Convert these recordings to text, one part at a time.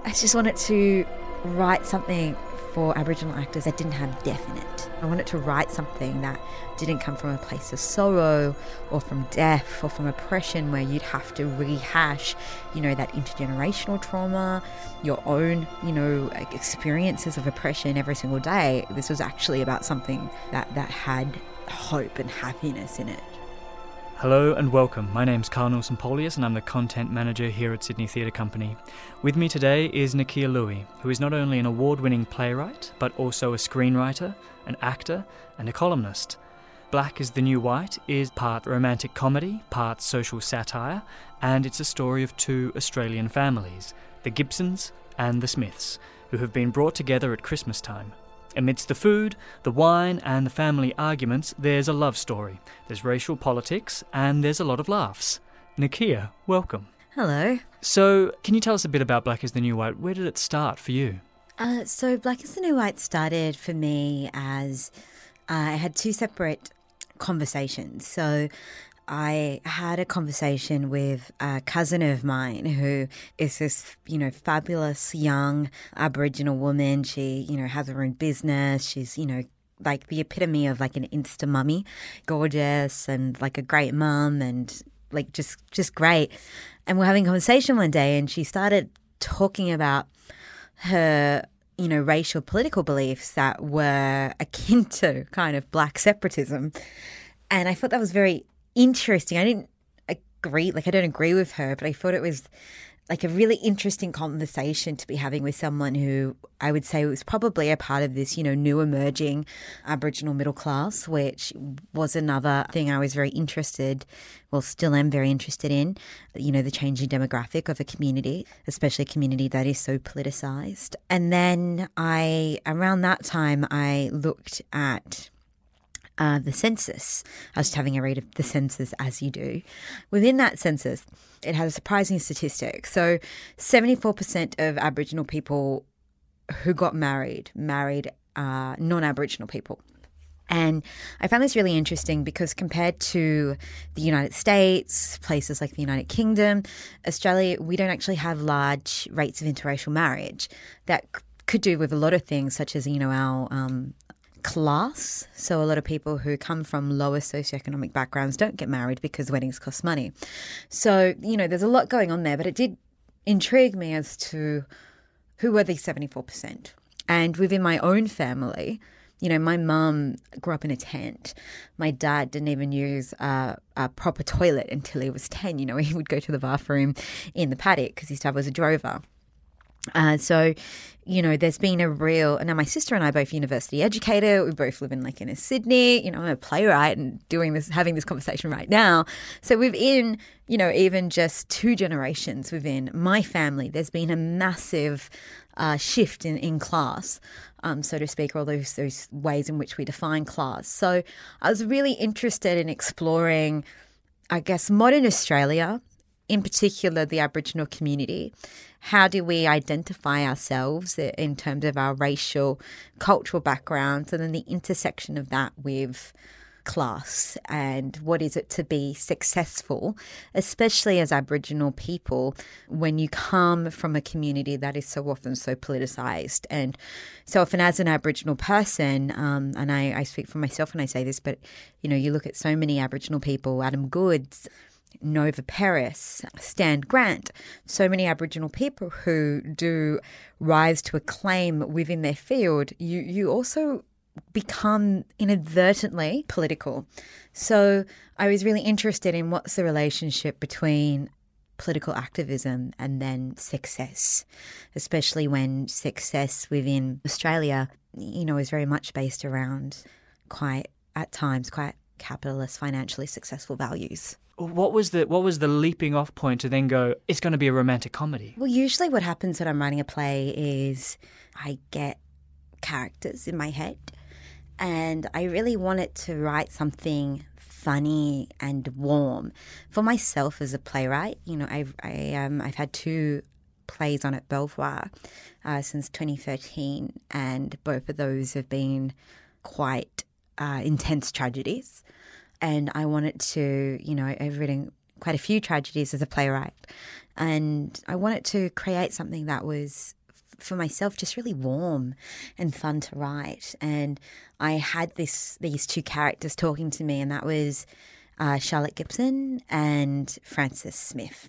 I just wanted to write something for Aboriginal actors that didn't have definite. I wanted to write something that didn't come from a place of sorrow or from death or from oppression where you'd have to rehash, that intergenerational trauma, your own, experiences of oppression every single day. This was actually about something that had hope and happiness in it. Hello and welcome. My name's Carl Nelson Polius and I'm the content manager here at Sydney Theatre Company. With me today is Nakkiah Lui, who is not only an award-winning playwright, but also a screenwriter, an actor and a columnist. Black is the New White is part romantic comedy, part social satire, and it's a story of two Australian families, the Gibsons and the Smiths, who have been brought together at Christmas time. Amidst the food, the wine and the family arguments, there's a love story, there's racial politics, and there's a lot of laughs. Nakkiah, welcome. Hello. So, can you tell us a bit about Black is the New White? Where did it start for you? So Black is the New White started for me as I had two separate conversations. So I had a conversation with a cousin of mine who is this, fabulous young Aboriginal woman. She, has her own business. She's, like the epitome of like an Insta mummy, gorgeous and like a great mum and like just great. And we're having a conversation one day and she started talking about her, racial political beliefs that were akin to kind of black separatism. And I thought that was very interesting. I didn't agree, I don't agree with her, but I thought it was like a really interesting conversation to be having with someone who I would say was probably a part of this, new emerging Aboriginal middle class, which was another thing I was very interested, still am very interested in, the changing demographic of a community, especially a community that is so politicised. And then around that time, I looked at the census. I was just having a read of the census as you do. Within that census, it had a surprising statistic. So 74% of Aboriginal people who got married non-Aboriginal people. And I found this really interesting because compared to the United States, places like the United Kingdom, Australia, we don't actually have large rates of interracial marriage. That could do with a lot of things such as, our class. So a lot of people who come from lower socioeconomic backgrounds don't get married because weddings cost money. So, there's a lot going on there, but it did intrigue me as to who were these 74%. And within my own family, my mum grew up in a tent. My dad didn't even use a proper toilet until he was 10. He would go to the bathroom in the paddock because his dad was a drover. So, there's been a real, now my sister and I are both university educated. We both live in inner Sydney. I'm a playwright and having this conversation right now. So within, even just two generations within my family, there's been a massive shift in class, so to speak, or those ways in which we define class. So I was really interested in exploring, I guess, modern Australia, in particular the Aboriginal community. How do we identify ourselves in terms of our racial, cultural backgrounds, and then the intersection of that with class, and what is it to be successful, especially as Aboriginal people, when you come from a community that is so often so politicised. And so often as an Aboriginal person, and I speak for myself when I say this, but, you look at so many Aboriginal people, Adam Goodes, Nova Peris, Stan Grant, so many Aboriginal people who do rise to acclaim within their field, you also become inadvertently political. So I was really interested in what's the relationship between political activism and then success, especially when success within Australia, is very much based around at times quite capitalist, financially successful values. What was the leaping off point to then go, it's going to be a romantic comedy? Well, usually what happens when I'm writing a play is I get characters in my head and I really wanted to write something funny and warm. For myself as a playwright, I've had two plays on at Belvoir since 2013, and both of those have been quite intense tragedies. And I wanted to, I've written quite a few tragedies as a playwright. And I wanted to create something that was, for myself, just really warm and fun to write. And I had these two characters talking to me, and that was Charlotte Gibson and Frances Smith.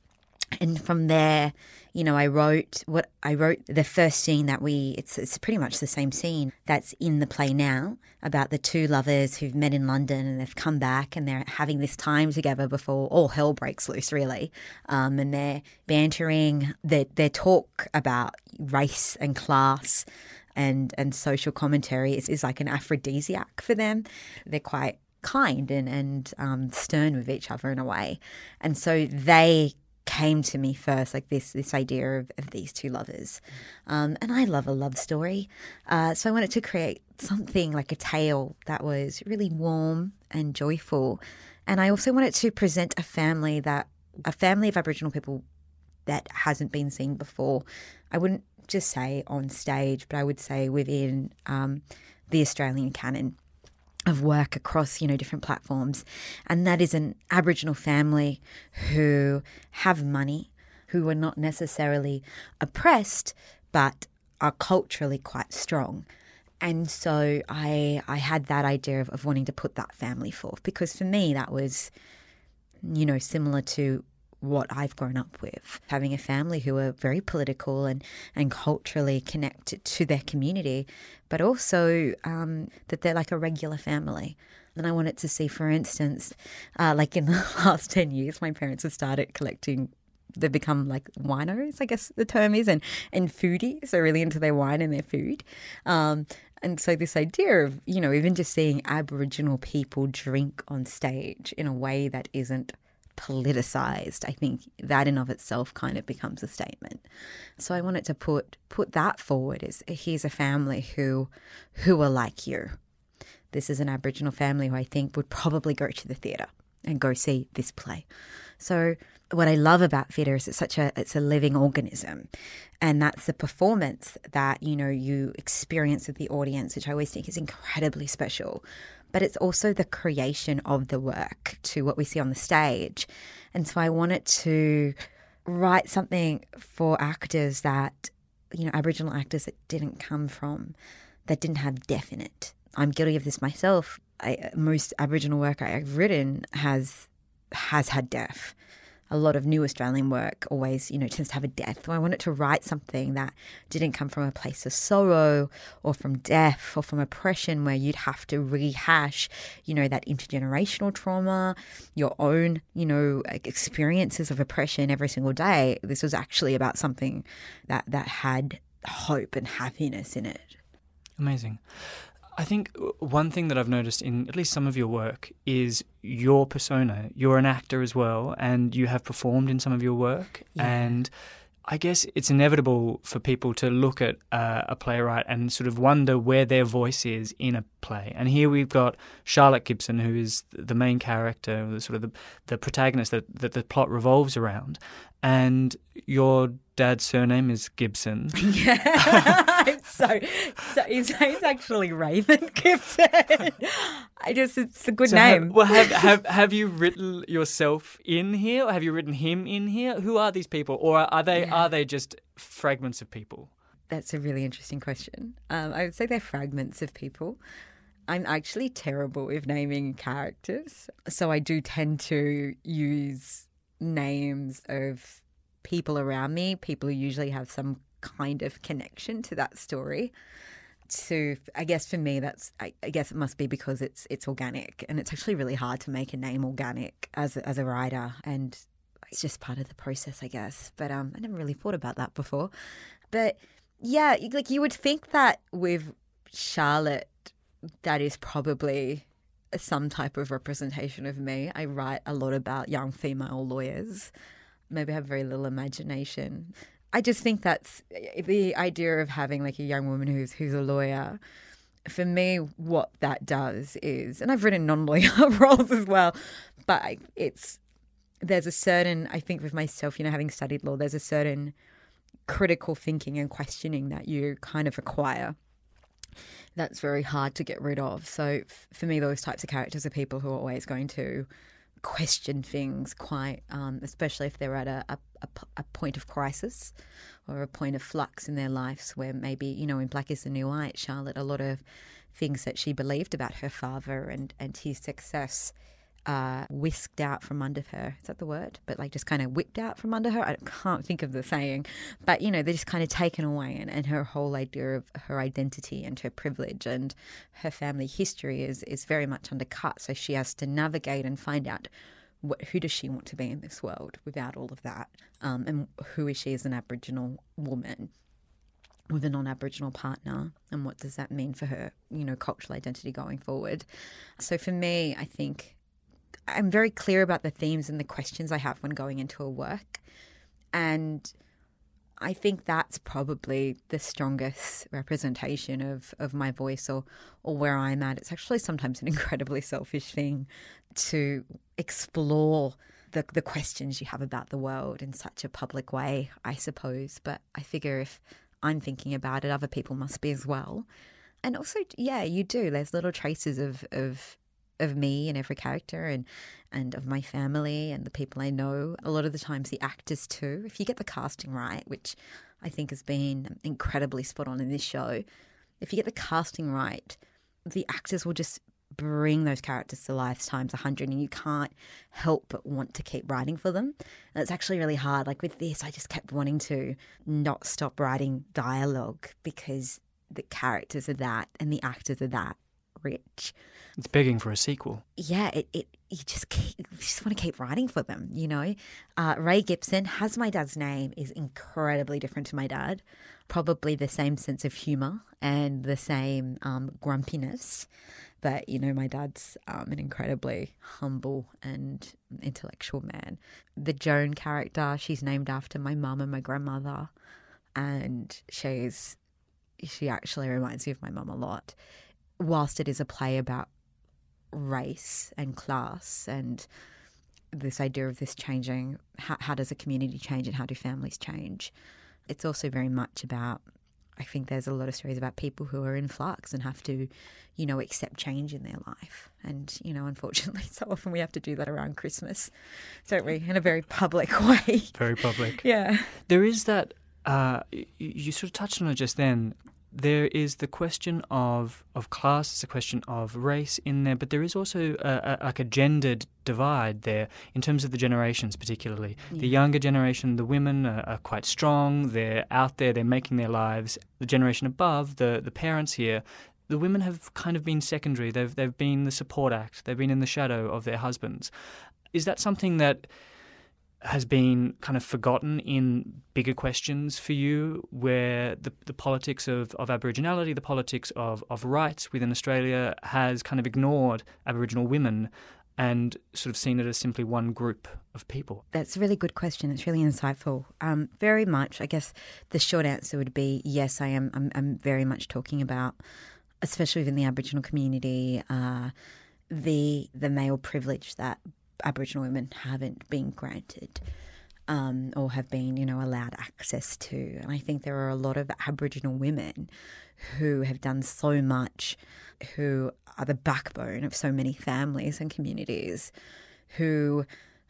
And from there, I wrote the first scene that it's pretty much the same scene that's in the play now, about the two lovers who've met in London and they've come back and they're having this time together before all hell breaks loose, really. And they're bantering, their talk about race and class and social commentary is like an aphrodisiac for them. They're quite kind and stern with each other in a way. And so they came to me first, like this idea of these two lovers. And I love a love story. So I wanted to create something like a tale that was really warm and joyful. And I also wanted to present a family of Aboriginal people that hasn't been seen before. I wouldn't just say on stage, but I would say within the Australian canon of work across, different platforms. And that is an Aboriginal family who have money, who are not necessarily oppressed, but are culturally quite strong. And so I had that idea of wanting to put that family forth, because for me that was, similar to what I've grown up with, having a family who are very political and culturally connected to their community, but also that they're like a regular family. And I wanted to see, for instance, like in the last 10 years, my parents have started collecting, they've become like winos, I guess the term is, and foodies. They're really into their wine and their food. And so this idea of, even just seeing Aboriginal people drink on stage in a way that isn't politicized, I think that in of itself kind of becomes a statement. So I wanted to put that forward as, here's a family who are like you. This is an Aboriginal family who I think would probably go to the theatre and go see this play. So what I love about theatre is it's a living organism, and that's the performance that you experience with the audience, which I always think is incredibly special. But it's also the creation of the work to what we see on the stage. And so I wanted to write something for actors that, Aboriginal actors that didn't have deaf in it. I'm guilty of this myself. Most Aboriginal work I've written has had deaf. A lot of new Australian work always, tends to have a death. So I wanted to write something that didn't come from a place of sorrow or from death or from oppression, where you'd have to rehash, that intergenerational trauma, your own, experiences of oppression every single day. This was actually about something that had hope and happiness in it. Amazing. I think one thing that I've noticed in at least some of your work is your persona. You're an actor as well, and you have performed in some of your work. Yeah. And I guess it's inevitable for people to look at a playwright and sort of wonder where their voice is in a play. And here we've got Charlotte Gibson, who is the main character, the protagonist that the plot revolves around. And your dad's surname is Gibson. Yeah, so his name's actually Raven Gibson. It's a good name. Well, have you written yourself in here, or have you written him in here? Who are these people, or are they just fragments of people? That's a really interesting question. I would say they're fragments of people. I'm actually terrible with naming characters, so I do tend to use names of people around me, people who usually have some kind of connection to that story. So I guess for me, I guess it must be because it's organic, and it's actually really hard to make a name organic as a writer, and it's just part of the process, I guess. But I never really thought about that before. But yeah, like you would think that with Charlotte, that is probably some type of representation of me. I write a lot about young female lawyers. Maybe I have very little imagination. I just think that's the idea of having like a young woman who's a lawyer. For me, what that does is, and I've written non-lawyer roles as well, but there's a certain, I think with myself, having studied law, there's a certain critical thinking and questioning that you kind of acquire that's very hard to get rid of. So for me, those types of characters are people who are always going to question things quite, especially if they're at a point of crisis or a point of flux in their lives where maybe, in Black is the New White, Charlotte, a lot of things that she believed about her father and his success whisked out from under her. Is that the word? But just kind of whipped out from under her. I can't think of the saying. But, they're just kind of taken away. And her whole idea of her identity and her privilege and her family history is very much undercut. So she has to navigate and find out who does she want to be in this world without all of that. And who is she as an Aboriginal woman with a non-Aboriginal partner, and what does that mean for her, cultural identity going forward. So for me, I think I'm very clear about the themes and the questions I have when going into a work. And I think that's probably the strongest representation of my voice or where I'm at. It's actually sometimes an incredibly selfish thing to explore the questions you have about the world in such a public way, I suppose. But I figure if I'm thinking about it, other people must be as well. And also, yeah, you do. There's little traces of me in every character and of my family and the people I know. A lot of the times the actors too, if you get the casting right, which I think has been incredibly spot on in this show, if you get the casting right, the actors will just bring those characters to life times 100 and you can't help but want to keep writing for them. And it's actually really hard. Like with this, I just kept wanting to not stop writing dialogue because the characters are that and the actors are that rich. It's begging for a sequel. Yeah, you just want to keep writing for them, Ray Gibson has my dad's name, is incredibly different to my dad. Probably the same sense of humour and the same grumpiness. But, my dad's an incredibly humble and intellectual man. The Joan character, she's named after my mum and my grandmother. And she actually reminds me of my mum a lot. Whilst it is a play about race and class and this idea of this changing, how does a community change and how do families change, it's also very much about, I think there's a lot of stories about people who are in flux and have to, accept change in their life. And, unfortunately, so often we have to do that around Christmas, don't we? In a very public way. Very public. Yeah. There is that, you sort of touched on it just then, there is the question of class, it's a question of race in there, but there is also a gendered divide there in terms of the generations particularly. Yeah. The younger generation, the women are quite strong, they're out there, they're making their lives. The generation above, the parents here, the women have kind of been secondary. They've been the support act. They've been in the shadow of their husbands. Is that something that has been kind of forgotten in bigger questions for you, where the politics of Aboriginality, the politics of rights within Australia has kind of ignored Aboriginal women and sort of seen it as simply one group of people? That's a really good question. It's really insightful. Very much, I guess the short answer would be yes, I am. I'm very much talking about, especially within the Aboriginal community, the male privilege that Aboriginal women haven't been granted or have been, allowed access to. And I think there are a lot of Aboriginal women who have done so much, who are the backbone of so many families and communities, who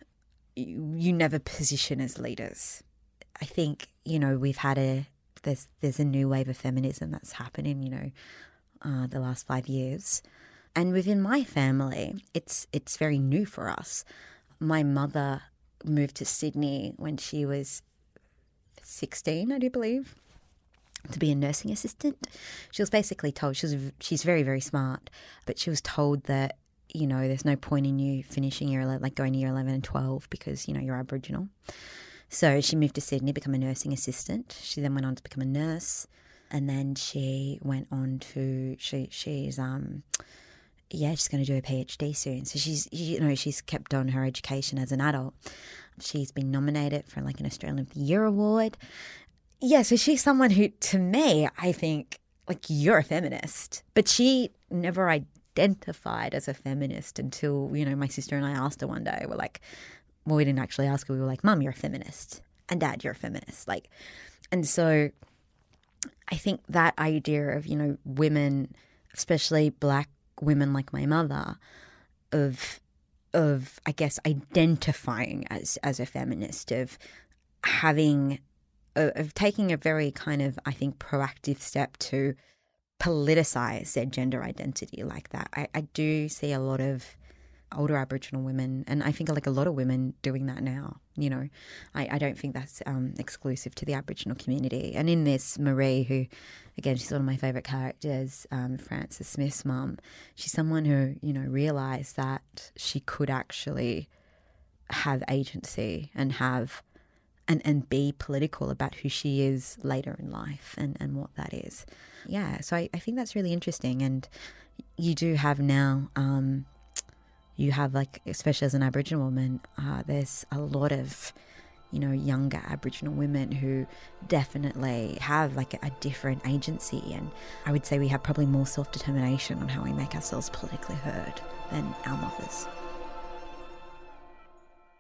you never position as leaders. I think, we've had there's a new wave of feminism that's happening, the last 5 years. And within my family, it's very new for us. My mother moved to Sydney when she was 16, I do believe, to be a nursing assistant. She was basically told, she's very, very smart, but she was told that, there's no point in you finishing going to year 11 and 12 because, you're Aboriginal. So she moved to Sydney, become a nursing assistant. She then went on to become a nurse. And then she went on to, she's going to do a PhD soon. So she's kept on her education as an adult. She's been nominated for an Australian of the Year award. Yeah, so she's someone who, to me, I think, you're a feminist. But she never identified as a feminist until, my sister and I asked her one day. We're like, well, we didn't actually ask her. We were like, Mum, you're a feminist. And Dad, you're a feminist. And so I think that idea of, women, especially Black women like my mother, of I guess, identifying as a feminist, of taking a very kind of, I think, proactive step to politicize their gender identity like that. I do see a lot of older Aboriginal women, and I think like a lot of women doing that now. I don't think that's exclusive to the Aboriginal community. And in this, Marie, who, again, she's one of my favourite characters, Frances Smith's mum, she's someone who, realised that she could actually have agency and and be political about who she is later in life and what that is. Yeah, so I think that's really interesting. And you do have now... you have, like, especially as an Aboriginal woman, there's a lot of, younger Aboriginal women who definitely have like a different agency. And I would say we have probably more self-determination on how we make ourselves politically heard than our mothers.